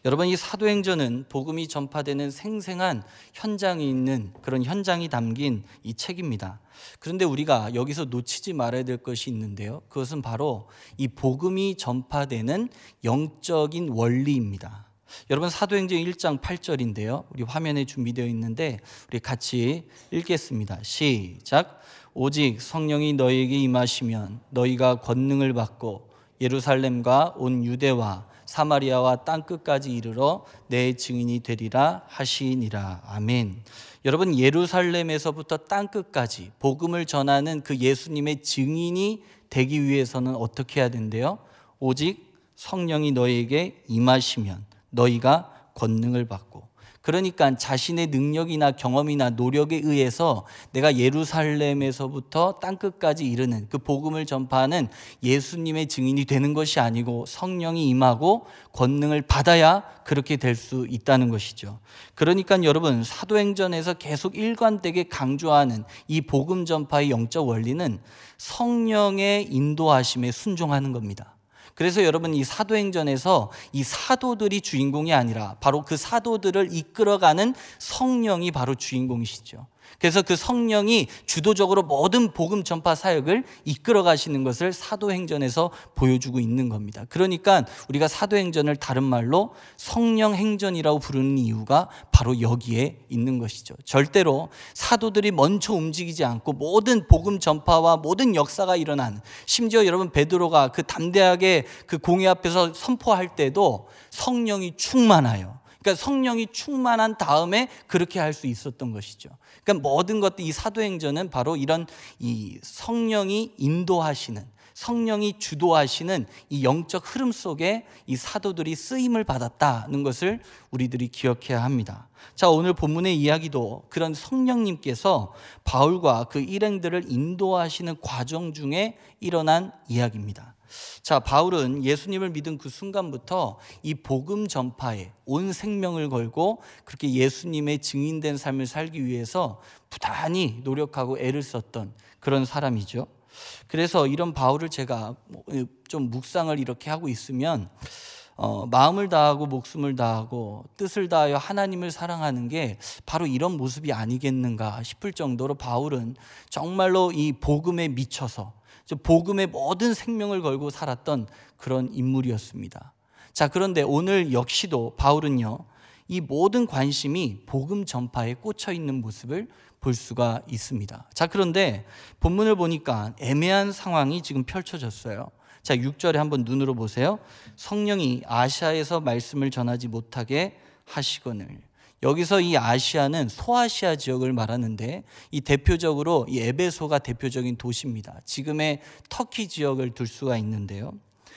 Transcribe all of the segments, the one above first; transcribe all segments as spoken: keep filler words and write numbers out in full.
여러분, 이 사도행전은 복음이 전파되는 생생한 현장이 있는 그런 현장이 담긴 이 책입니다. 그런데 우리가 여기서 놓치지 말아야 될 것이 있는데요, 그것은 바로 이 복음이 전파되는 영적인 원리입니다. 여러분, 사도행전 일 장 팔 절인데요, 우리 화면에 준비되어 있는데 우리 같이 읽겠습니다. 시작. 오직 성령이 너희에게 임하시면 너희가 권능을 받고 예루살렘과 온 유대와 사마리아와 땅끝까지 이르러 내 증인이 되리라 하시니라. 아멘. 여러분, 예루살렘에서부터 땅끝까지 복음을 전하는 그 예수님의 증인이 되기 위해서는 어떻게 해야 된대요? 오직 성령이 너희에게 임하시면 너희가 권능을 받고, 그러니까 자신의 능력이나 경험이나 노력에 의해서 내가 예루살렘에서부터 땅끝까지 이르는 그 복음을 전파하는 예수님의 증인이 되는 것이 아니고 성령이 임하고 권능을 받아야 그렇게 될 수 있다는 것이죠. 그러니까 여러분, 사도행전에서 계속 일관되게 강조하는 이 복음 전파의 영적 원리는 성령의 인도하심에 순종하는 겁니다. 그래서 여러분, 이 사도행전에서 이 사도들이 주인공이 아니라 바로 그 사도들을 이끌어가는 성령이 바로 주인공이시죠. 그래서 그 성령이 주도적으로 모든 복음 전파 사역을 이끌어 가시는 것을 사도행전에서 보여주고 있는 겁니다. 그러니까 우리가 사도행전을 다른 말로 성령행전이라고 부르는 이유가 바로 여기에 있는 것이죠. 절대로 사도들이 먼저 움직이지 않고 모든 복음 전파와 모든 역사가 일어나는, 심지어 여러분 베드로가 그 담대하게 그 공회 앞에서 선포할 때도 성령이 충만하여, 그러니까 성령이 충만한 다음에 그렇게 할 수 있었던 것이죠. 그러니까 모든 것들, 이 사도행전은 바로 이런 이 성령이 인도하시는, 성령이 주도하시는 이 영적 흐름 속에 이 사도들이 쓰임을 받았다는 것을 우리들이 기억해야 합니다. 자, 오늘 본문의 이야기도 그런 성령님께서 바울과 그 일행들을 인도하시는 과정 중에 일어난 이야기입니다. 자, 바울은 예수님을 믿은 그 순간부터 이 복음 전파에 온 생명을 걸고 그렇게 예수님의 증인된 삶을 살기 위해서 부단히 노력하고 애를 썼던 그런 사람이죠. 그래서 이런 바울을 제가 좀 묵상을 이렇게 하고 있으면 어, 마음을 다하고 목숨을 다하고 뜻을 다하여 하나님을 사랑하는 게 바로 이런 모습이 아니겠는가 싶을 정도로 바울은 정말로 이 복음에 미쳐서 복음의 모든 생명을 걸고 살았던 그런 인물이었습니다. 자, 그런데 오늘 역시도 바울은요, 이 모든 관심이 복음 전파에 꽂혀 있는 모습을 볼 수가 있습니다. 자, 그런데 본문을 보니까 애매한 상황이 지금 펼쳐졌어요. 자, 육 절에 한번 눈으로 보세요. 성령이 아시아에서 말씀을 전하지 못하게 하시거늘. 여기서 이 아시아는 소아시아 지역을 말하는데, 이 대표적으로 이 에베소가 대표적인 도시입니다. 지금의 터키 지역을 둘 수가 있는데요,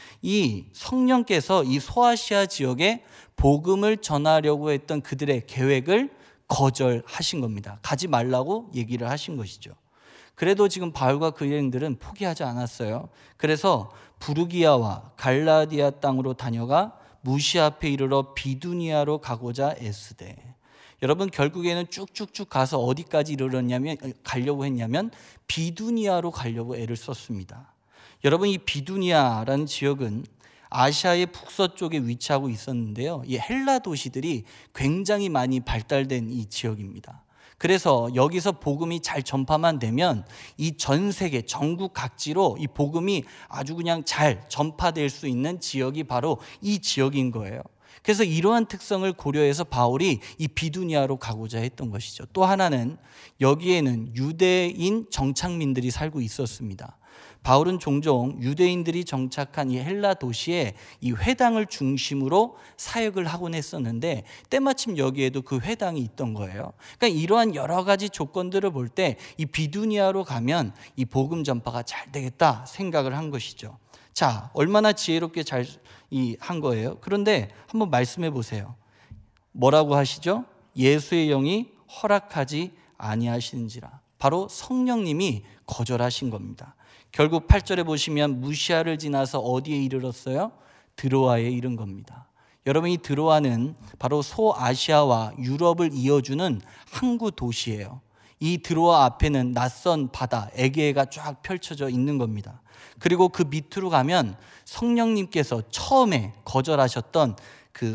이 성령께서 이 소아시아 지역에 복음을 전하려고 했던 그들의 계획을 거절하신 겁니다. 가지 말라고 얘기를 하신 것이죠. 그래도 지금 바울과 그 일행들은 포기하지 않았어요. 그래서 부르기아와 갈라디아 땅으로 다녀가 무시 앞에 이르러 비두니아로 가고자 애쓰되. 여러분, 결국에는 쭉쭉쭉 가서 어디까지 이르렀냐면, 가려고 했냐면 비두니아로 가려고 애를 썼습니다. 여러분, 이 비두니아라는 지역은 아시아의 북서쪽에 위치하고 있었는데요, 이 헬라 도시들이 굉장히 많이 발달된 이 지역입니다. 그래서 여기서 복음이 잘 전파만 되면 이 전 세계 전국 각지로 이 복음이 아주 그냥 잘 전파될 수 있는 지역이 바로 이 지역인 거예요. 그래서 이러한 특성을 고려해서 바울이 이 비두니아로 가고자 했던 것이죠. 또 하나는 여기에는 유대인 정착민들이 살고 있었습니다. 바울은 종종 유대인들이 정착한 이 헬라 도시에 이 회당을 중심으로 사역을 하곤 했었는데, 때마침 여기에도 그 회당이 있던 거예요. 그러니까 이러한 여러 가지 조건들을 볼 때 이 비두니아로 가면 이 복음 전파가 잘 되겠다 생각을 한 것이죠. 자, 얼마나 지혜롭게 잘 한 거예요. 그런데 한번 말씀해 보세요. 뭐라고 하시죠? 예수의 영이 허락하지 아니하시는지라. 바로 성령님이 거절하신 겁니다. 결국 팔 절에 보시면 무시아를 지나서 어디에 이르렀어요? 드로아에 이른 겁니다. 여러분, 이 드로아는 바로 소아시아와 유럽을 이어주는 항구 도시예요. 이 드로아 앞에는 낯선 바다 에게해가 쫙 펼쳐져 있는 겁니다. 그리고 그 밑으로 가면 성령님께서 처음에 거절하셨던 그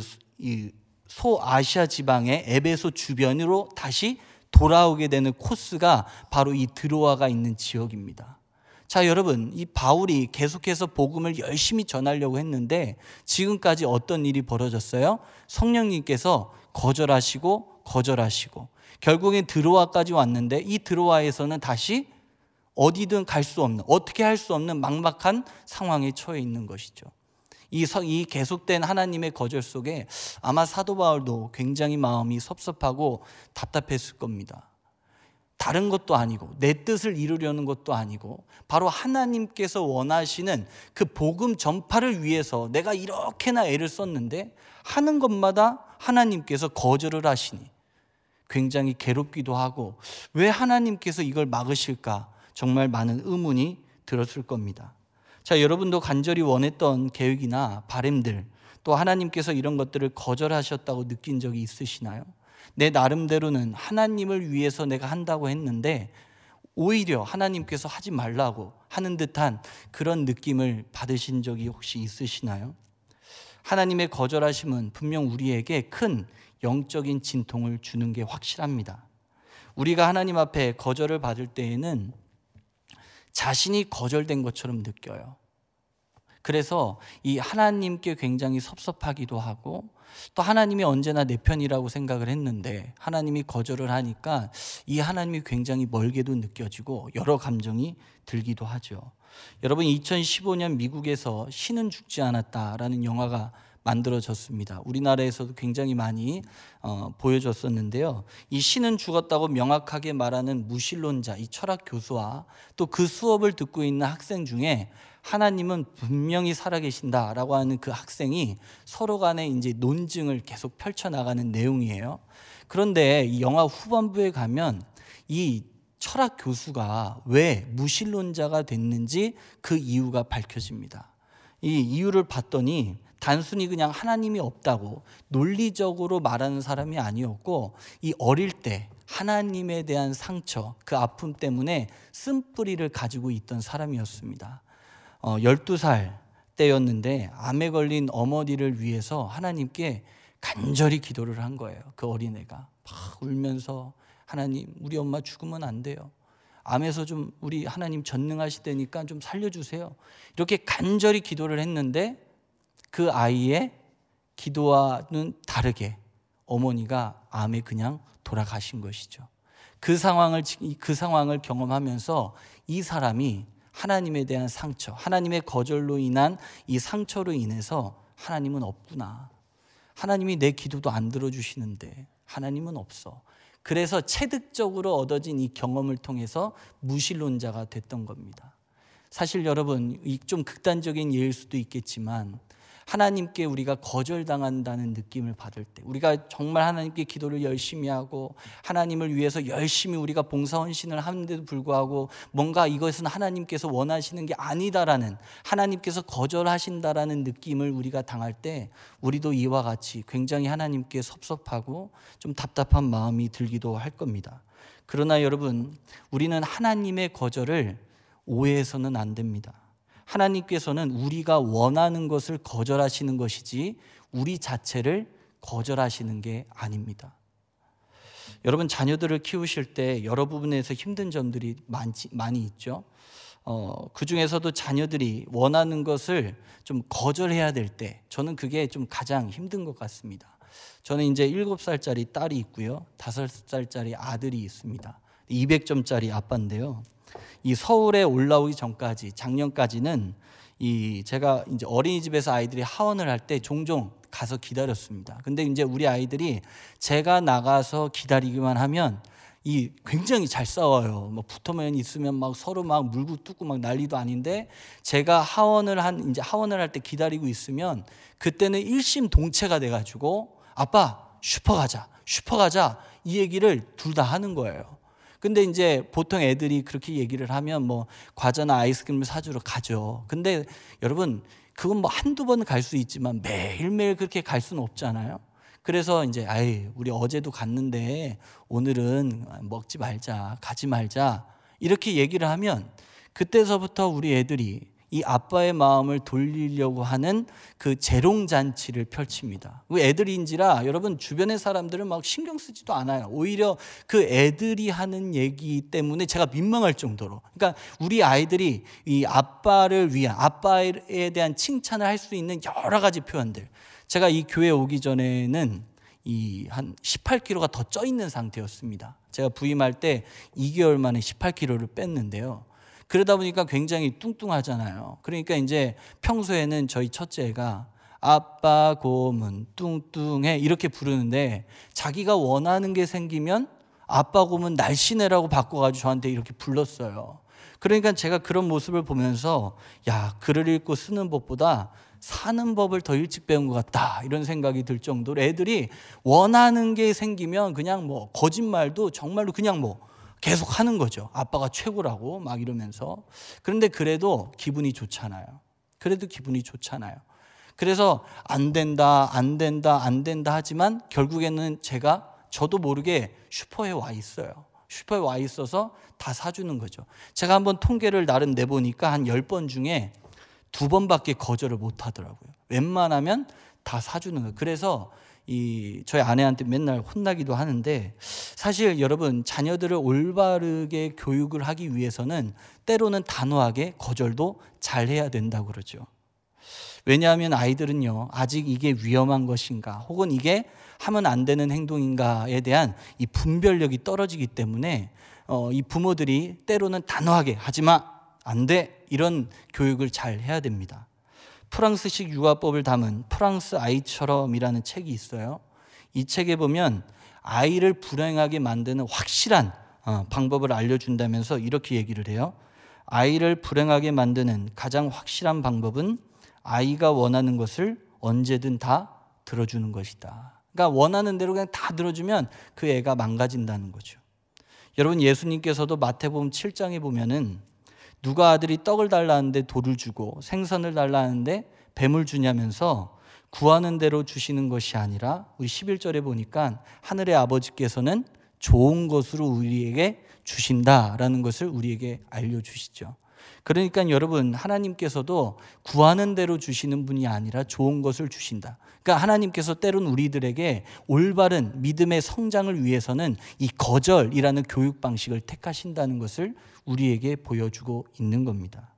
이 소아시아 지방의 에베소 주변으로 다시 돌아오게 되는 코스가 바로 이 드로아가 있는 지역입니다. 자, 여러분, 이 바울이 계속해서 복음을 열심히 전하려고 했는데 지금까지 어떤 일이 벌어졌어요? 성령님께서 거절하시고 거절하시고 결국엔 드로아까지 왔는데 이 드로아에서는 다시 어디든 갈 수 없는, 어떻게 할 수 없는 막막한 상황에 처해 있는 것이죠. 이, 이 계속된 하나님의 거절 속에 아마 사도 바울도 굉장히 마음이 섭섭하고 답답했을 겁니다. 다른 것도 아니고 내 뜻을 이루려는 것도 아니고 바로 하나님께서 원하시는 그 복음 전파를 위해서 내가 이렇게나 애를 썼는데 하는 것마다 하나님께서 거절을 하시니 굉장히 괴롭기도 하고 왜 하나님께서 이걸 막으실까 정말 많은 의문이 들었을 겁니다. 자, 여러분도 간절히 원했던 계획이나 바람들 또 하나님께서 이런 것들을 거절하셨다고 느낀 적이 있으시나요? 내 나름대로는 하나님을 위해서 내가 한다고 했는데 오히려 하나님께서 하지 말라고 하는 듯한 그런 느낌을 받으신 적이 혹시 있으시나요? 하나님의 거절하심은 분명 우리에게 큰 영적인 진통을 주는 게 확실합니다. 우리가 하나님 앞에 거절을 받을 때에는 자신이 거절된 것처럼 느껴요. 그래서 이 하나님께 굉장히 섭섭하기도 하고 또 하나님이 언제나 내 편이라고 생각을 했는데 하나님이 거절을 하니까 이 하나님이 굉장히 멀게도 느껴지고 여러 감정이 들기도 하죠. 여러분, 이천십오 년 미국에서 신은 죽지 않았다라는 영화가 만들어졌습니다. 우리나라에서도 굉장히 많이 어, 보여줬었는데요. 이 신은 죽었다고 명확하게 말하는 무신론자, 이 철학 교수와 또 그 수업을 듣고 있는 학생 중에 하나님은 분명히 살아계신다라고 하는 그 학생이 서로 간에 이제 논증을 계속 펼쳐나가는 내용이에요. 그런데 이 영화 후반부에 가면 이 철학 교수가 왜 무신론자가 됐는지 그 이유가 밝혀집니다. 이 이유를 봤더니 단순히 그냥 하나님이 없다고 논리적으로 말하는 사람이 아니었고 이 어릴 때 하나님에 대한 상처, 그 아픔 때문에 쓴뿌리를 가지고 있던 사람이었습니다. 어, 열두 살 때였는데 암에 걸린 어머니를 위해서 하나님께 간절히 기도를 한 거예요. 그 어린애가 막 울면서 하나님, 우리 엄마 죽으면 안 돼요. 암에서 좀 우리 하나님 전능하시다니까 좀 살려주세요. 이렇게 간절히 기도를 했는데 그 아이의 기도와는 다르게 어머니가 암에 그냥 돌아가신 것이죠. 그 상황을, 그 상황을 경험하면서 이 사람이 하나님에 대한 상처, 하나님의 거절로 인한 이 상처로 인해서 하나님은 없구나. 하나님이 내 기도도 안 들어주시는데 하나님은 없어. 그래서 체득적으로 얻어진 이 경험을 통해서 무신론자가 됐던 겁니다. 사실 여러분, 좀 극단적인 예일 수도 있겠지만 하나님께 우리가 거절당한다는 느낌을 받을 때, 우리가 정말 하나님께 기도를 열심히 하고 하나님을 위해서 열심히 우리가 봉사헌신을 하는데도 불구하고 뭔가 이것은 하나님께서 원하시는 게 아니다라는, 하나님께서 거절하신다라는 느낌을 우리가 당할 때 우리도 이와 같이 굉장히 하나님께 섭섭하고 좀 답답한 마음이 들기도 할 겁니다. 그러나 여러분, 우리는 하나님의 거절을 오해해서는 안 됩니다. 하나님께서는 우리가 원하는 것을 거절하시는 것이지 우리 자체를 거절하시는 게 아닙니다. 여러분, 자녀들을 키우실 때 여러 부분에서 힘든 점들이 많지, 많이 있죠. 어, 그 중에서도 자녀들이 원하는 것을 좀 거절해야 될 때 저는 그게 좀 가장 힘든 것 같습니다. 저는 이제 일곱 살짜리 딸이 있고요, 다섯 살짜리 아들이 있습니다. 이백 점짜리 아빠인데요. 이 서울에 올라오기 전까지, 작년까지는 이 제가 이제 어린이집에서 아이들이 하원을 할 때 종종 가서 기다렸습니다. 근데 이제 우리 아이들이 제가 나가서 기다리기만 하면 이 굉장히 잘 싸워요. 뭐 붙어만 있으면 막 서로 막 물고 뜯고 막 난리도 아닌데, 제가 하원을 한 이제 하원을 할 때 기다리고 있으면 그때는 일심동체가 돼가지고 아빠 슈퍼 가자, 슈퍼 가자 이 얘기를 둘 다 하는 거예요. 근데 이제 보통 애들이 그렇게 얘기를 하면 뭐 과자나 아이스크림을 사주러 가죠. 근데 여러분, 그건 뭐 한두 번 갈 수 있지만 매일매일 그렇게 갈 수는 없잖아요. 그래서 이제 아이, 우리 어제도 갔는데 오늘은 먹지 말자, 가지 말자 이렇게 얘기를 하면 그때서부터 우리 애들이 이 아빠의 마음을 돌리려고 하는 그 재롱잔치를 펼칩니다. 그 애들인지라 여러분 주변의 사람들은 막 신경 쓰지도 않아요. 오히려 그 애들이 하는 얘기 때문에 제가 민망할 정도로. 그러니까 우리 아이들이 이 아빠를 위한, 아빠에 대한 칭찬을 할 수 있는 여러 가지 표현들. 제가 이 교회 오기 전에는 이 한 십팔 킬로그램가 더 쪄 있는 상태였습니다. 제가 부임할 때 이 개월 만에 십팔 킬로그램를 뺐는데요. 그러다 보니까 굉장히 뚱뚱하잖아요. 그러니까 이제 평소에는 저희 첫째가 아빠 곰은 뚱뚱해 이렇게 부르는데 자기가 원하는 게 생기면 아빠 곰은 날씬해라고 바꿔가지고 저한테 이렇게 불렀어요. 그러니까 제가 그런 모습을 보면서 야, 글을 읽고 쓰는 법보다 사는 법을 더 일찍 배운 것 같다 이런 생각이 들 정도로 애들이 원하는 게 생기면 그냥 뭐 거짓말도 정말로 그냥 뭐 계속 하는 거죠. 아빠가 최고라고 막 이러면서. 그런데 그래도 기분이 좋잖아요. 그래도 기분이 좋잖아요. 그래서 안 된다, 안 된다, 안 된다 하지만 결국에는 제가 저도 모르게 슈퍼에 와 있어요. 슈퍼에 와 있어서 다 사주는 거죠. 제가 한번 통계를 나름 내보니까 한 열 번 중에 두 번밖에 거절을 못 하더라고요. 웬만하면 다 사주는 거예요. 그래서 이 저희 아내한테 맨날 혼나기도 하는데 사실 여러분 자녀들을 올바르게 교육을 하기 위해서는 때로는 단호하게 거절도 잘 해야 된다고 그러죠. 왜냐하면 아이들은요 아직 이게 위험한 것인가 혹은 이게 하면 안 되는 행동인가에 대한 이 분별력이 떨어지기 때문에 어, 이 부모들이 때로는 단호하게 하지마 안 돼 이런 교육을 잘 해야 됩니다. 프랑스식 육아법을 담은 프랑스 아이처럼이라는 책이 있어요. 이 책에 보면 아이를 불행하게 만드는 확실한 방법을 알려준다면서 이렇게 얘기를 해요. 아이를 불행하게 만드는 가장 확실한 방법은 아이가 원하는 것을 언제든 다 들어주는 것이다. 그러니까 원하는 대로 그냥 다 들어주면 그 애가 망가진다는 거죠. 여러분 예수님께서도 마태복음 칠 장에 보면은 누가 아들이 떡을 달라는데 돌을 주고 생선을 달라는데 뱀을 주냐면서 구하는 대로 주시는 것이 아니라 우리 십일 절에 보니까 하늘의 아버지께서는 좋은 것으로 우리에게 주신다라는 것을 우리에게 알려주시죠. 그러니까 여러분 하나님께서도 구하는 대로 주시는 분이 아니라 좋은 것을 주신다. 그러니까 하나님께서 때론 우리들에게 올바른 믿음의 성장을 위해서는 이 거절이라는 교육 방식을 택하신다는 것을 우리에게 보여주고 있는 겁니다.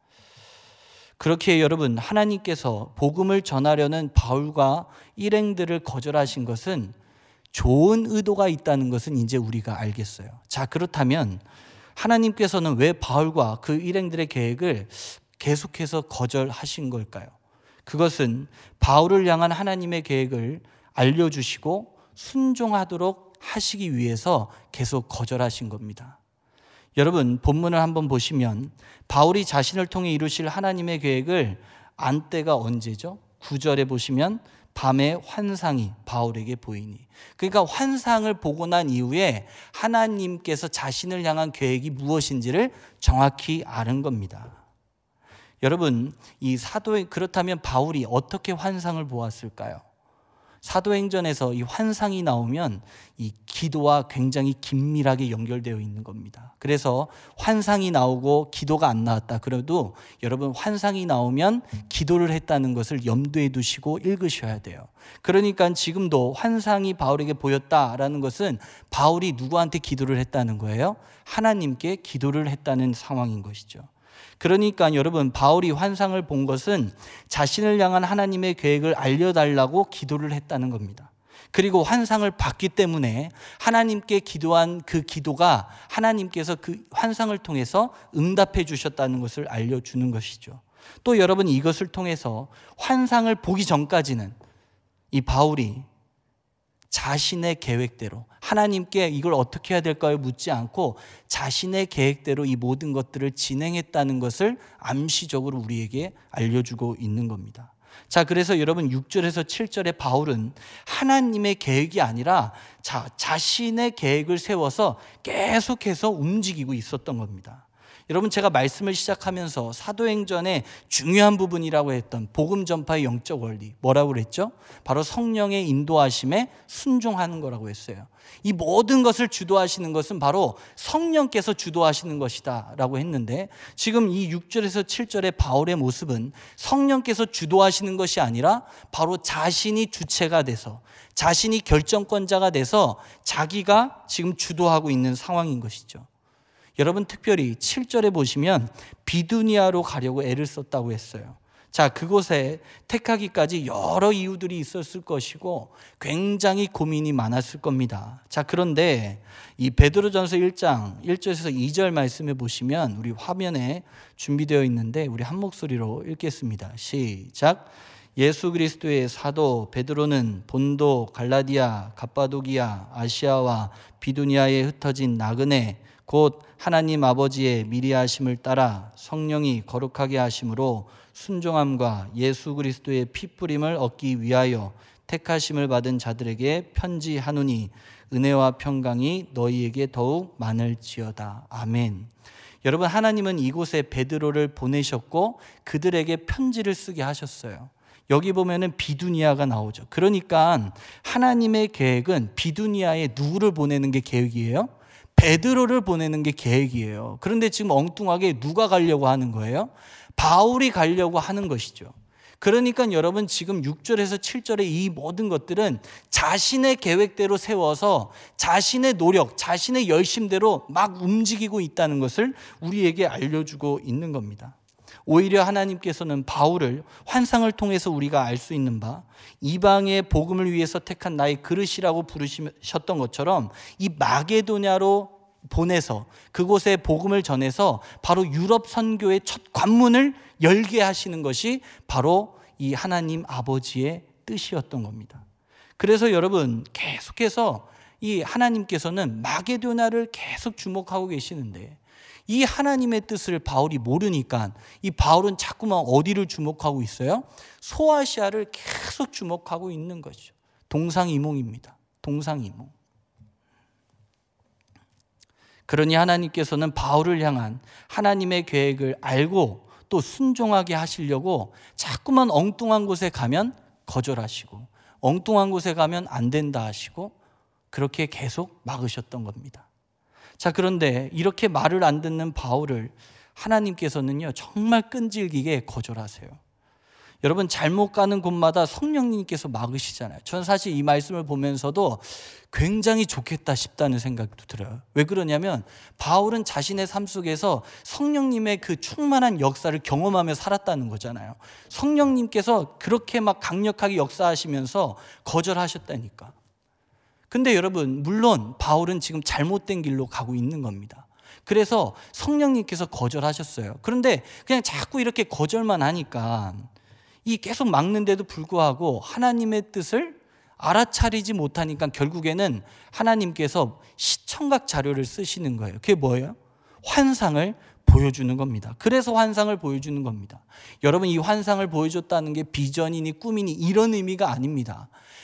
그렇게 여러분 하나님께서 복음을 전하려는 바울과 일행들을 거절하신 것은 좋은 의도가 있다는 것은 이제 우리가 알겠어요. 자, 그렇다면 하나님께서는 왜 바울과 그 일행들의 계획을 계속해서 거절하신 걸까요? 그것은 바울을 향한 하나님의 계획을 알려주시고 순종하도록 하시기 위해서 계속 거절하신 겁니다. 여러분 본문을 한번 보시면 바울이 자신을 통해 이루실 하나님의 계획을 안 때가 언제죠? 구 절에 보시면 밤에 환상이 바울에게 보이니. 그러니까 환상을 보고 난 이후에 하나님께서 자신을 향한 계획이 무엇인지를 정확히 아는 겁니다. 여러분 이 사도행 그렇다면 바울이 어떻게 환상을 보았을까요? 사도행전에서 이 환상이 나오면 이 기도와 굉장히 긴밀하게 연결되어 있는 겁니다. 그래서 환상이 나오고 기도가 안 나왔다 그래도 여러분 환상이 나오면 기도를 했다는 것을 염두에 두시고 읽으셔야 돼요. 그러니까 지금도 환상이 바울에게 보였다라는 것은 바울이 누구한테 기도를 했다는 거예요? 하나님께 기도를 했다는 상황인 것이죠. 그러니까 여러분 바울이 환상을 본 것은 자신을 향한 하나님의 계획을 알려달라고 기도를 했다는 겁니다. 그리고 환상을 봤기 때문에 하나님께 기도한 그 기도가 하나님께서 그 환상을 통해서 응답해 주셨다는 것을 알려주는 것이죠. 또 여러분 이것을 통해서 환상을 보기 전까지는 이 바울이 자신의 계획대로 하나님께 이걸 어떻게 해야 될까요? 묻지 않고 자신의 계획대로 이 모든 것들을 진행했다는 것을 암시적으로 우리에게 알려주고 있는 겁니다. 자, 그래서 여러분 육 절에서 칠 절에 바울은 하나님의 계획이 아니라 자, 자신의 계획을 세워서 계속해서 움직이고 있었던 겁니다. 여러분, 제가 말씀을 시작하면서 사도행전의 중요한 부분이라고 했던 복음 전파의 영적 원리, 뭐라고 그랬죠? 바로 성령의 인도하심에 순종하는 거라고 했어요. 이 모든 것을 주도하시는 것은 바로 성령께서 주도하시는 것이다 라고 했는데, 지금 이 육 절에서 칠 절의 바울의 모습은 성령께서 주도하시는 것이 아니라 바로 자신이 주체가 돼서, 자신이 결정권자가 돼서 자기가 지금 주도하고 있는 상황인 것이죠. 여러분, 특별히 칠 절에 보시면 비두니아로 가려고 애를 썼다고 했어요. 자, 그곳에 택하기까지 여러 이유들이 있었을 것이고 굉장히 고민이 많았을 겁니다. 자, 그런데 이 베드로전서 일 장 일 절에서 이 절 말씀에 보시면, 우리 화면에 준비되어 있는데 우리 한 목소리로 읽겠습니다. 시작. 예수 그리스도의 사도 베드로는 본도, 갈라디아, 갑바도기아, 아시아와 비두니아에 흩어진 나그네 곧 하나님 아버지의 미리 하심을 따라 성령이 거룩하게 하심으로 순종함과 예수 그리스도의 피뿌림을 얻기 위하여 택하심을 받은 자들에게 편지하노니 은혜와 평강이 너희에게 더욱 많을지어다. 아멘. 여러분, 하나님은 이곳에 베드로를 보내셨고 그들에게 편지를 쓰게 하셨어요. 여기 보면은 비두니아가 나오죠. 그러니까 하나님의 계획은 비두니아에 누구를 보내는 게 계획이에요? 베드로를 보내는 게 계획이에요. 그런데 지금 엉뚱하게 누가 가려고 하는 거예요? 바울이 가려고 하는 것이죠. 그러니까 여러분, 지금 육 절에서 칠 절의 이 모든 것들은 자신의 계획대로 세워서 자신의 노력, 자신의 열심대로 막 움직이고 있다는 것을 우리에게 알려주고 있는 겁니다. 오히려 하나님께서는 바울을 환상을 통해서 우리가 알 수 있는 바, 이방의 복음을 위해서 택한 나의 그릇이라고 부르셨던 것처럼 이 마게도냐로 보내서 그곳에 복음을 전해서 바로 유럽 선교의 첫 관문을 열게 하시는 것이 바로 이 하나님 아버지의 뜻이었던 겁니다. 그래서 여러분, 계속해서 이 하나님께서는 마게도냐를 계속 주목하고 계시는데, 이 하나님의 뜻을 바울이 모르니까 이 바울은 자꾸만 어디를 주목하고 있어요? 소아시아를 계속 주목하고 있는 거죠. 동상이몽입니다. 동상이몽. 그러니 하나님께서는 바울을 향한 하나님의 계획을 알고 또 순종하게 하시려고 자꾸만 엉뚱한 곳에 가면 거절하시고, 엉뚱한 곳에 가면 안 된다 하시고, 그렇게 계속 막으셨던 겁니다. 자, 그런데 이렇게 말을 안 듣는 바울을 하나님께서는요, 정말 끈질기게 거절하세요. 여러분, 잘못 가는 곳마다 성령님께서 막으시잖아요. 저는 사실 이 말씀을 보면서도 굉장히 좋겠다 싶다는 생각도 들어요. 왜 그러냐면 바울은 자신의 삶 속에서 성령님의 그 충만한 역사를 경험하며 살았다는 거잖아요. 성령님께서 그렇게 막 강력하게 역사하시면서 거절하셨다니까. 근데 여러분, 물론 바울은 지금 잘못된 길로 가고 있는 겁니다. 그래서 성령님께서 거절하셨어요. 그런데 그냥 자꾸 이렇게 거절만 하니까 이 계속 막는데도 불구하고 하나님의 뜻을 알아차리지 못하니까 결국에는 하나님께서 시청각 자료를 쓰시는 거예요. 그게 뭐예요? 환상을 보여주는 겁니다. 그래서 환상을 보여주는 겁니다. 여러분, 이 환상을 보여줬다는 게 비전이니 꿈이니 이런 의미가 아닙니다.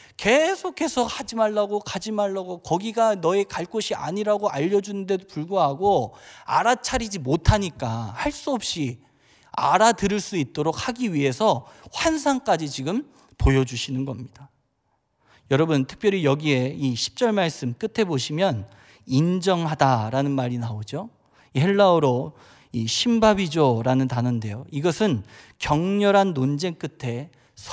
계속해서 하지 말라고, 가지 말라고, 거기가 너의 갈 곳이 아니라고 알려주는데도 불구하고 알아차리지 못하니까 할 수 없이 알아들을 수 있도록 하기 위해서 환상까지 지금 보여주시는 겁니다. 여러분, 특별히 여기에 이 십 절 말씀 끝에 보시면 인정하다라는 말이 나오죠. 이 헬라어로 이 심바비조라는 단어인데요, 이것은 격렬한 논쟁 끝에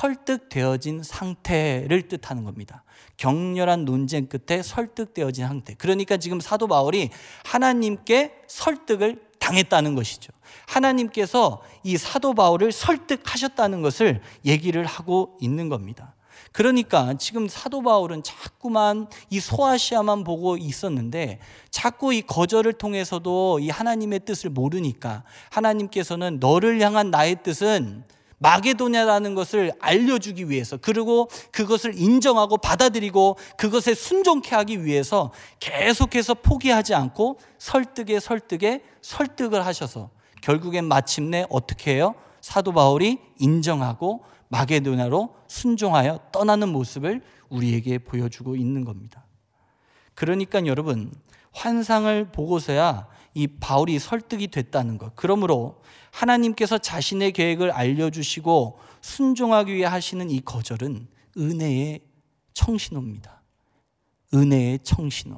설득되어진 상태를 뜻하는 겁니다. 격렬한 논쟁 끝에 설득되어진 상태. 그러니까 지금 사도 바울이 하나님께 설득을 당했다는 것이죠. 하나님께서 이 사도 바울을 설득하셨다는 것을 얘기를 하고 있는 겁니다. 그러니까 지금 사도 바울은 자꾸만 이 소아시아만 보고 있었는데 자꾸 이 거절을 통해서도 이 하나님의 뜻을 모르니까 하나님께서는 너를 향한 나의 뜻은 마게도냐라는 것을 알려주기 위해서, 그리고 그것을 인정하고 받아들이고 그것에 순종케 하기 위해서 계속해서 포기하지 않고 설득에 설득에 설득을 하셔서 결국엔 마침내 어떻게 해요? 사도 바울이 인정하고 마게도냐로 순종하여 떠나는 모습을 우리에게 보여주고 있는 겁니다. 그러니까 여러분, 환상을 보고서야 이 바울이 설득이 됐다는 것. 그러므로 하나님께서 자신의 계획을 알려주시고 순종하기 위해 하시는 이 거절은 은혜의 청신호입니다. 은혜의 청신호.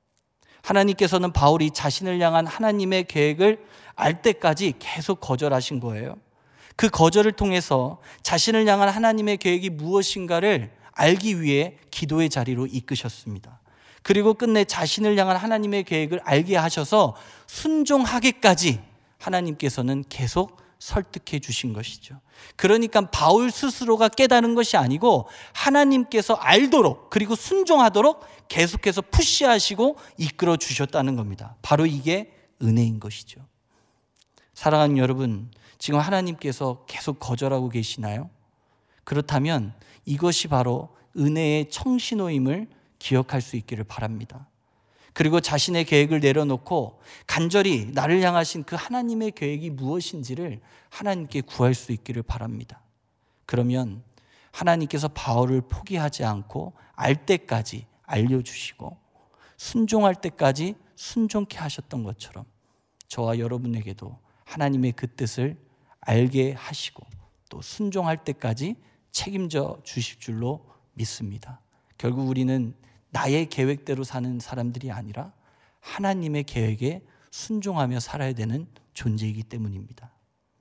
하나님께서는 바울이 자신을 향한 하나님의 계획을 알 때까지 계속 거절하신 거예요. 그 거절을 통해서 자신을 향한 하나님의 계획이 무엇인가를 알기 위해 기도의 자리로 이끄셨습니다. 그리고 끝내 자신을 향한 하나님의 계획을 알게 하셔서 순종하기까지 하나님께서는 계속 설득해 주신 것이죠. 그러니까 바울 스스로가 깨달은 것이 아니고 하나님께서 알도록 그리고 순종하도록 계속해서 푸시하시고 이끌어 주셨다는 겁니다. 바로 이게 은혜인 것이죠. 사랑하는 여러분, 지금 하나님께서 계속 거절하고 계시나요? 그렇다면 이것이 바로 은혜의 청신호임을 기억할 수 있기를 바랍니다. 그리고 자신의 계획을 내려놓고 간절히 나를 향하신 그 하나님의 계획이 무엇인지를 하나님께 구할 수 있기를 바랍니다. 그러면 하나님께서 바울을 포기하지 않고 알 때까지 알려주시고 순종할 때까지 순종케 하셨던 것처럼 저와 여러분에게도 하나님의 그 뜻을 알게 하시고 또 순종할 때까지 책임져 주실 줄로 믿습니다. 결국 우리는 나의 계획대로 사는 사람들이 아니라 하나님의 계획에 순종하며 살아야 되는 존재이기 때문입니다.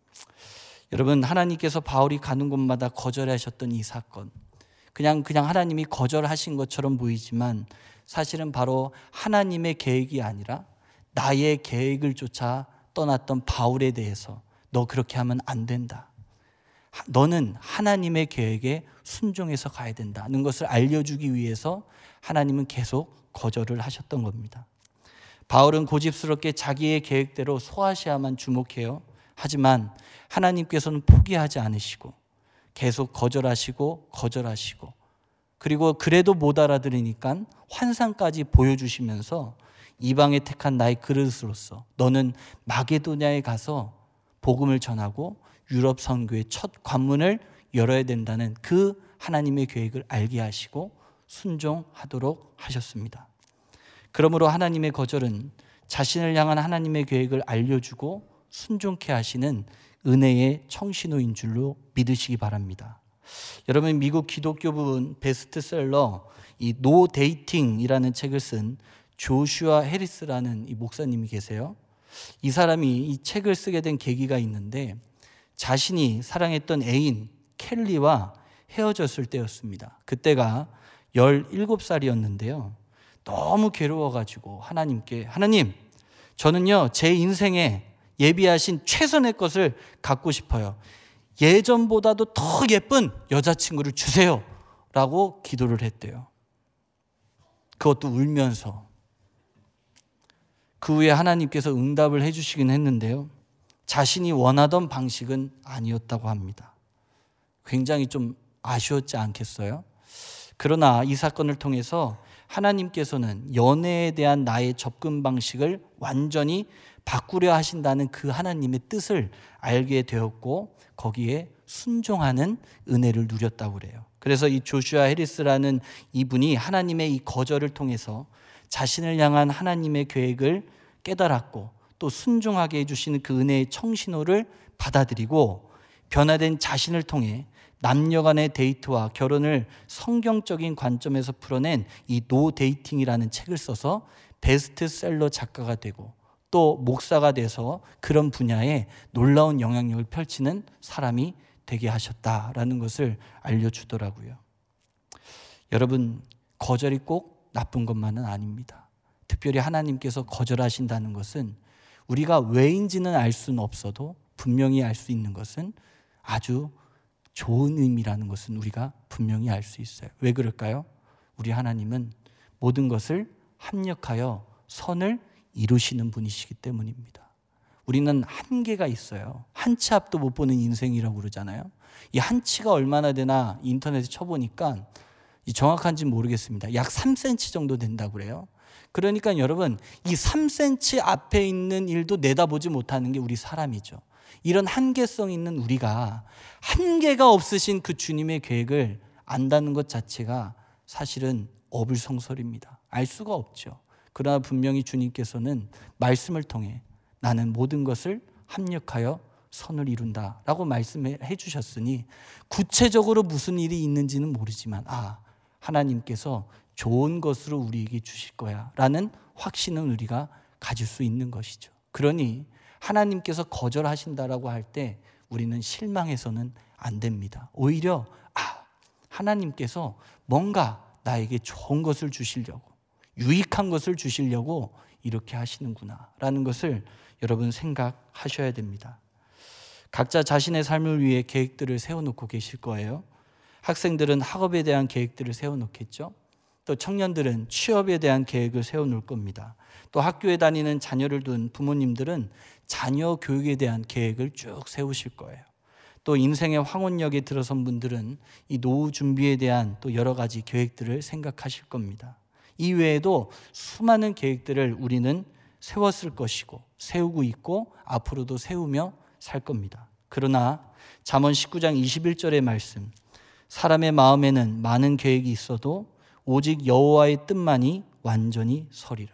여러분, 하나님께서 바울이 가는 곳마다 거절하셨던 이 사건, 그냥 그냥 하나님이 거절하신 것처럼 보이지만 사실은 바로 하나님의 계획이 아니라 나의 계획을 쫓아 떠났던 바울에 대해서 너 그렇게 하면 안 된다. 너는 하나님의 계획에 순종해서 가야 된다는 것을 알려주기 위해서 하나님은 계속 거절을 하셨던 겁니다. 바울은 고집스럽게 자기의 계획대로 소아시아만 주목해요. 하지만 하나님께서는 포기하지 않으시고 계속 거절하시고 거절하시고 그리고 그래도 못 알아들으니까 환상까지 보여주시면서 이방에 택한 나의 그릇으로서 너는 마게도냐에 가서 복음을 전하고 유럽 선교의 첫 관문을 열어야 된다는 그 하나님의 계획을 알게 하시고 순종하도록 하셨습니다. 그러므로 하나님의 거절은 자신을 향한 하나님의 계획을 알려주고 순종케 하시는 은혜의 청신호인 줄로 믿으시기 바랍니다. 여러분, 미국 기독교 부분 베스트셀러 이 노 데이팅이라는 책을 쓴 조슈아 해리스라는 이 목사님이 계세요. 이 사람이 이 책을 쓰게 된 계기가 있는데 자신이 사랑했던 애인 켈리와 헤어졌을 때였습니다. 그때가 열일곱 살이었는데요. 너무 괴로워가지고 하나님께 하나님, 저는요 제 인생에 예비하신 최선의 것을 갖고 싶어요. 예전보다도 더 예쁜 여자친구를 주세요 라고 기도를 했대요. 그것도 울면서. 그 후에 하나님께서 응답을 해주시긴 했는데요, 자신이 원하던 방식은 아니었다고 합니다. 굉장히 좀 아쉬웠지 않겠어요? 그러나 이 사건을 통해서 하나님께서는 연애에 대한 나의 접근 방식을 완전히 바꾸려 하신다는 그 하나님의 뜻을 알게 되었고 거기에 순종하는 은혜를 누렸다고 그래요. 그래서 이 조슈아 해리스라는 이분이 하나님의 이 거절을 통해서 자신을 향한 하나님의 계획을 깨달았고 또 순종하게 해주시는 그 은혜의 청신호를 받아들이고 변화된 자신을 통해 남녀 간의 데이트와 결혼을 성경적인 관점에서 풀어낸 이 노 데이팅이라는 책을 써서 베스트셀러 작가가 되고 또 목사가 돼서 그런 분야에 놀라운 영향력을 펼치는 사람이 되게 하셨다라는 것을 알려주더라고요. 여러분, 거절이 꼭 나쁜 것만은 아닙니다. 특별히 하나님께서 거절하신다는 것은 우리가 왜인지는 알 수는 없어도 분명히 알 수 있는 것은 아주 좋은 의미라는 것은 우리가 분명히 알 수 있어요. 왜 그럴까요? 우리 하나님은 모든 것을 합력하여 선을 이루시는 분이시기 때문입니다. 우리는 한계가 있어요. 한 치 앞도 못 보는 인생이라고 그러잖아요. 이 한 치가 얼마나 되나 인터넷에 쳐보니까 정확한지는 모르겠습니다. 약 삼 센티미터 정도 된다고 그래요. 그러니까 여러분, 이 삼 센티미터 앞에 있는 일도 내다보지 못하는 게 우리 사람이죠. 이런 한계성 있는 우리가 한계가 없으신 그 주님의 계획을 안다는 것 자체가 사실은 어불성설입니다. 알 수가 없죠. 그러나 분명히 주님께서는 말씀을 통해 나는 모든 것을 합력하여 선을 이룬다 라고 말씀해 주셨으니 구체적으로 무슨 일이 있는지는 모르지만 아, 하나님께서 좋은 것으로 우리에게 주실 거야 라는 확신은 우리가 가질 수 있는 것이죠. 그러니 하나님께서 거절하신다라고 할 때 우리는 실망해서는 안 됩니다. 오히려 아, 하나님께서 뭔가 나에게 좋은 것을 주시려고, 유익한 것을 주시려고 이렇게 하시는구나 라는 것을 여러분 생각하셔야 됩니다. 각자 자신의 삶을 위해 계획들을 세워놓고 계실 거예요. 학생들은 학업에 대한 계획들을 세워놓겠죠. 또 청년들은 취업에 대한 계획을 세워놓을 겁니다. 또 학교에 다니는 자녀를 둔 부모님들은 자녀 교육에 대한 계획을 쭉 세우실 거예요. 또 인생의 황혼역에 들어선 분들은 이 노후 준비에 대한 또 여러 가지 계획들을 생각하실 겁니다. 이 외에도 수많은 계획들을 우리는 세웠을 것이고 세우고 있고 앞으로도 세우며 살 겁니다. 그러나 잠언 십구 장 이십일 절의 말씀, 사람의 마음에는 많은 계획이 있어도 오직 여호와의 뜻만이 완전히 서리라.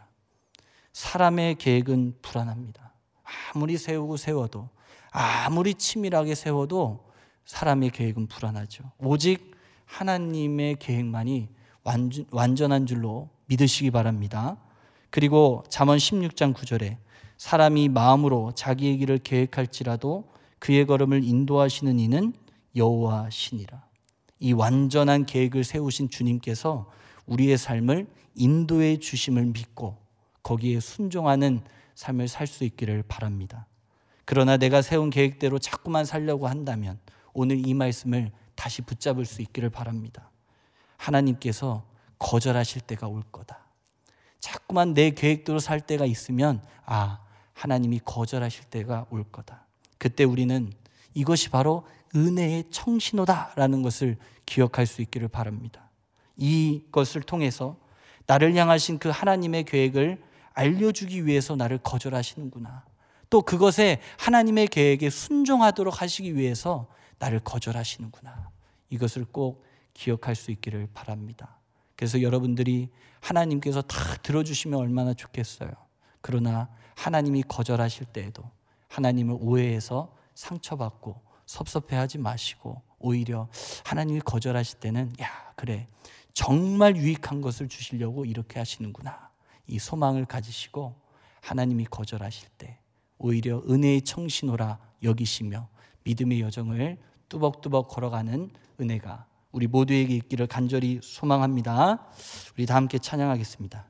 사람의 계획은 불안합니다. 아무리 세우고 세워도, 아무리 치밀하게 세워도 사람의 계획은 불안하죠. 오직 하나님의 계획만이 완전, 완전한 줄로 믿으시기 바랍니다. 그리고 잠언 십육 장 구 절에 사람이 마음으로 자기의 길을 계획할지라도 그의 걸음을 인도하시는 이는 여호와시니라. 이 완전한 계획을 세우신 주님께서 우리의 삶을 인도해 주심을 믿고 거기에 순종하는 삶을 살 수 있기를 바랍니다. 그러나 내가 세운 계획대로 자꾸만 살려고 한다면 오늘 이 말씀을 다시 붙잡을 수 있기를 바랍니다. 하나님께서 거절하실 때가 올 거다. 자꾸만 내 계획대로 살 때가 있으면 아, 하나님이 거절하실 때가 올 거다. 그때 우리는 이것이 바로 은혜의 청신호다라는 것을 기억할 수 있기를 바랍니다. 이것을 통해서 나를 향하신 그 하나님의 계획을 알려주기 위해서 나를 거절하시는구나. 또 그것에 하나님의 계획에 순종하도록 하시기 위해서 나를 거절하시는구나. 이것을 꼭 기억할 수 있기를 바랍니다. 그래서 여러분들이 하나님께서 다 들어주시면 얼마나 좋겠어요. 그러나 하나님이 거절하실 때에도 하나님을 오해해서 상처받고 섭섭해하지 마시고 오히려 하나님이 거절하실 때는 야, 그래, 정말 유익한 것을 주시려고 이렇게 하시는구나. 이 소망을 가지시고 하나님이 거절하실 때 오히려 은혜의 청신호라 여기시며 믿음의 여정을 뚜벅뚜벅 걸어가는 은혜가 우리 모두에게 있기를 간절히 소망합니다. 우리 다 함께 찬양하겠습니다.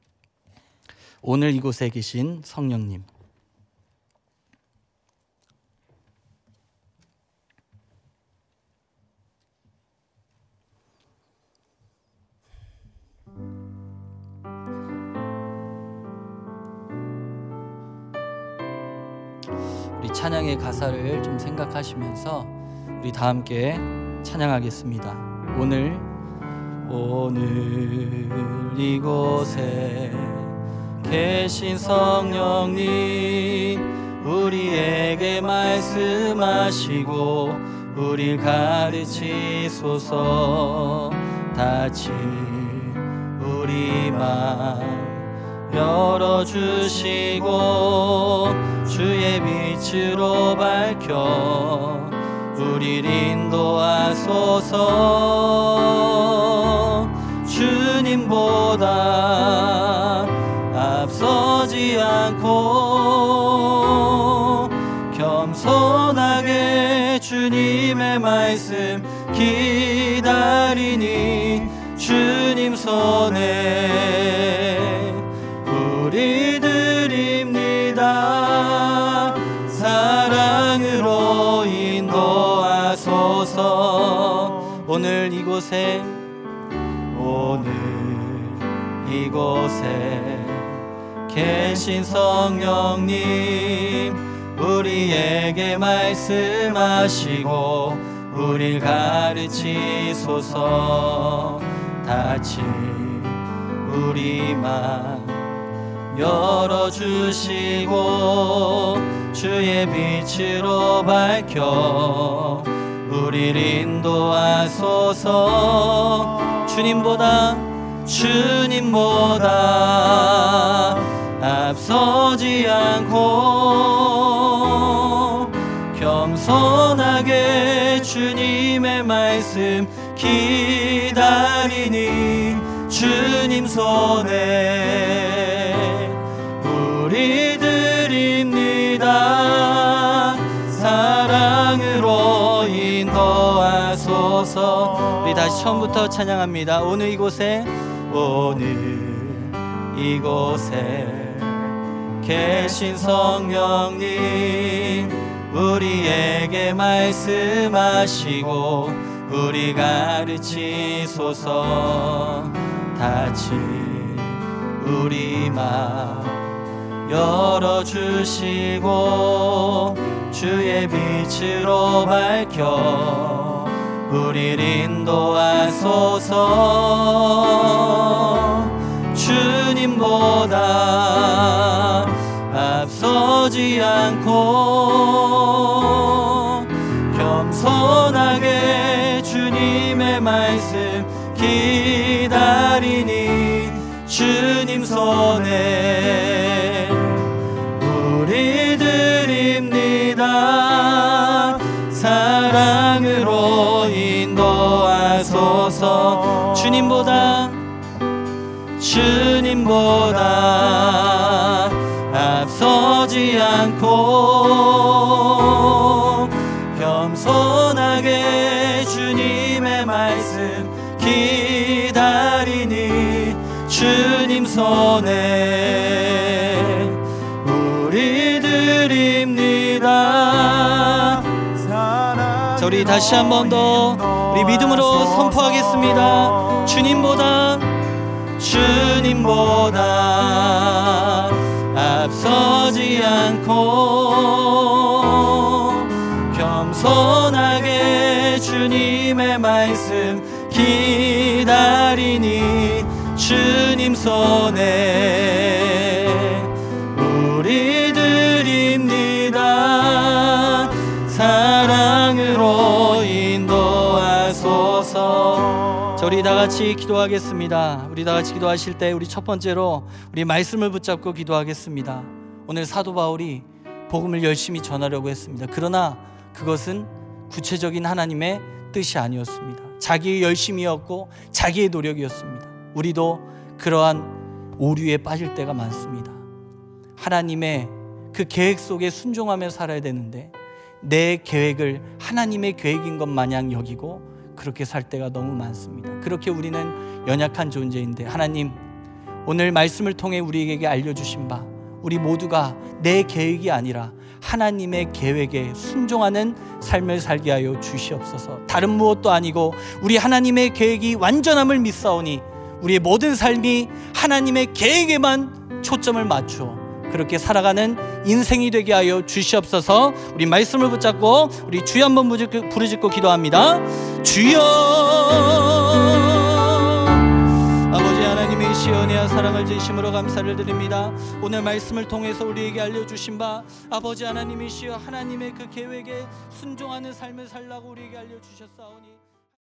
오늘 이곳에 계신 성령님, 우리 찬양의 가사를 좀 생각하시면서 우리 다 함께 찬양하겠습니다. 오늘 오늘 이곳에 계신 성령님, 우리에게 말씀하시고 우릴 가르치소서. 다치 우리 맘 열어주시고 주의 빛으로 밝혀 우릴 인도하소서. 주님보다 앞서지 않고 겸손하게 주님의 말씀 기다리니 주님 손에 우리 드립니다. 사랑으로 인도하소서. 오늘 이곳에 오늘 이곳에 계신 성령님, 우리에게 말씀하시고 우릴 가르치소서. 다치 우리 맘 열어주시고 주의 빛으로 밝혀 우릴 인도하소서. 주님보다 주님보다 앞서지 않고 겸손하게 주님의 말씀 기다리니 주님 손에 우리 드립니다. 사랑으로 인도하소서. 우리 다시 처음부터 찬양합니다. 오늘 이곳에 오늘 이곳에 계신 성령님 우리에게 말씀하시고 우리 가르치소서. 닫힌 우리 마음 열어주시고 주의 빛으로 밝혀 우리를 인도하소서. 주님보다 앞서지 않고 겸손하게 주님의 말씀 기다리니 주님 손에 우리 드립니다. 사랑으로 인도하소서. 주님보다 주님보다 앞서지 않고 겸손하게 주님의 말씀 기다리니 주님 손에 우리 드립니다. 자, 우리 다시 한 번 더 우리 믿음으로 선포하겠습니다. 주님보다 주님보다 앞서지 않고 겸손하게 주님의 말씀 기다리니 주님 손에 우리 드립니다. 사랑으로 인도하소서. 자, 우리 다 같이 기도하겠습니다. 우리 다 같이 기도하실 때 우리 첫 번째로 우리 말씀을 붙잡고 기도하겠습니다. 오늘 사도 바울이 복음을 열심히 전하려고 했습니다. 그러나 그것은 구체적인 하나님의 뜻이 아니었습니다. 자기의 열심이었고 자기의 노력이었습니다. 우리도 그러한 오류에 빠질 때가 많습니다. 하나님의 그 계획 속에 순종하며 살아야 되는데 내 계획을 하나님의 계획인 것 마냥 여기고 그렇게 살 때가 너무 많습니다. 그렇게 우리는 연약한 존재인데 하나님, 오늘 말씀을 통해 우리에게 알려주신 바 우리 모두가 내 계획이 아니라 하나님의 계획에 순종하는 삶을 살게 하여 주시옵소서. 다른 무엇도 아니고 우리 하나님의 계획이 완전함을 믿사오니 우리의 모든 삶이 하나님의 계획에만 초점을 맞추어 그렇게 살아가는 인생이 되게 하여 주시옵소서. 우리 말씀을 붙잡고 우리 주여 한번 부르짖고 기도합니다. 주여, 아버지 하나님의 시연이와 사랑을 진심으로 감사를 드립니다. 오늘 말씀을 통해서 우리에게 알려주신 바 아버지 하나님이시여 하나님의 그 계획에 순종하는 삶을 살라고 우리에게 알려주셨사오니